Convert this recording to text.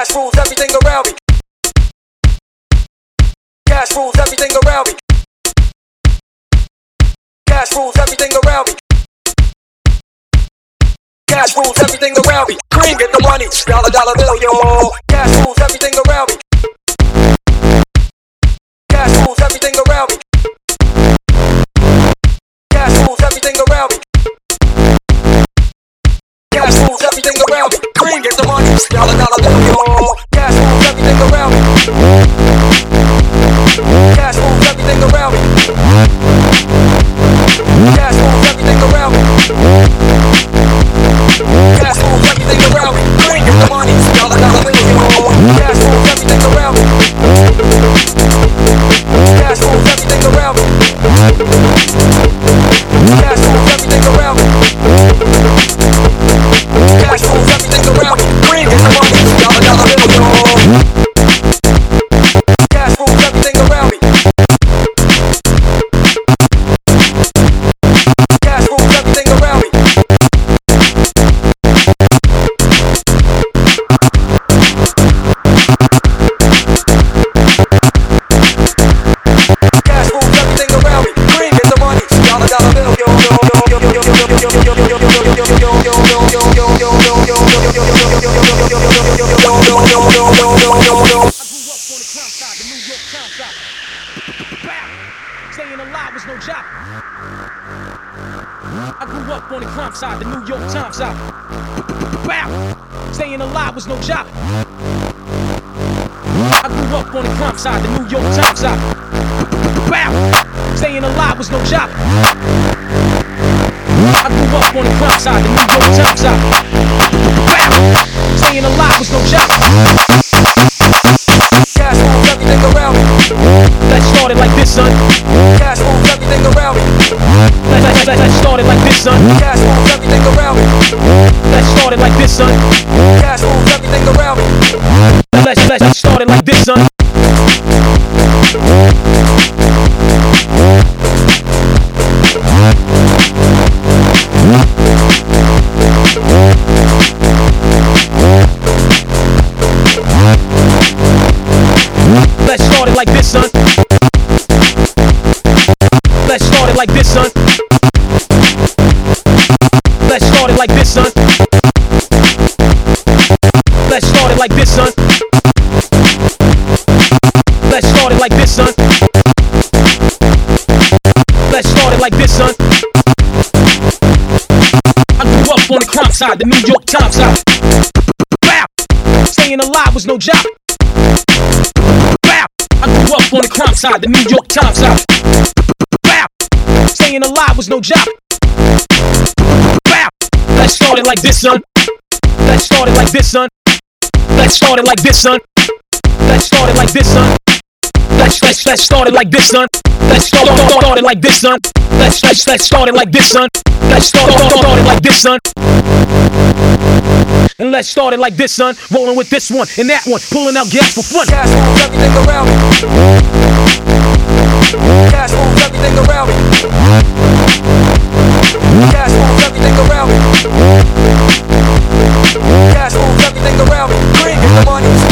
Cash rules everything around me. Cash rules everything around me. Cash rules everything around me. Cash rules everything around me. Cream, get the money. Dollar, dollar bill, yo. Cash rules everything around me. Cash rules everything around me. Cash rules everything around me. Cash rules everything around me. Cream, get the money. Dollar, dollar bill, yo. Cash rules everything around me. Cash rules everything around me. Cash rules everything around me. Cash rules everything around me. Cream, get the money. Dollar, dollar bill, yo. Cash rules everything around me. Cash rules everything around me. Cash rules everything around me. Cash rules everything around me. Cream, get the money. Dollar, dollar bill, yo. Cash rules everything around me. Cash rules everything around me. Cash rules everything around me. Cream, get the money. Dollar, dollar bill, yo, yo, yo, yo, yo, yo, yo, yo, yo, yo, Staying alive was no job. I grew up on the crime side, the New York Times out. Wow. Staying alive was no job. I grew up on the crime side, the New York Times out. Wow. Staying alive was no job. I grew up on the crime side, the New York Times out. Wow. Staying alive was no job. Cash rules everything around me. Let's start it like this, son. Cash rules everything around me. Let's start it like this, son. Cash rules everything around me. Let's start it like this, son. Cash rules everything around me. Let's start it like this, son. Let's start it like this, son. Let's start it like this, son. Let's start it like this, son. Let's start it like this, son. Let's start it like this, son. Let's start it like this, son. I grew up on the crime side, the New York Times out. Wow. Staying alive was no job. Wow. I grew up on the crime side, the New York Times out. Wow. Staying alive was no job. Wow. Let's start it like this, son. Let's start it like this, son. Let's start it like this, son. Let's start it like this, son. Let's start it like this, son. Let's start it like this, son. Let's start it like this, son. Let's start it like this, son. And let's start it like this, son. Rolling with this one and that one, pulling out gas for fun. Cash rules everything around me. Cash rules everything around me. Cash rules everything around me. Cash rules everything around me. Cream, get the money.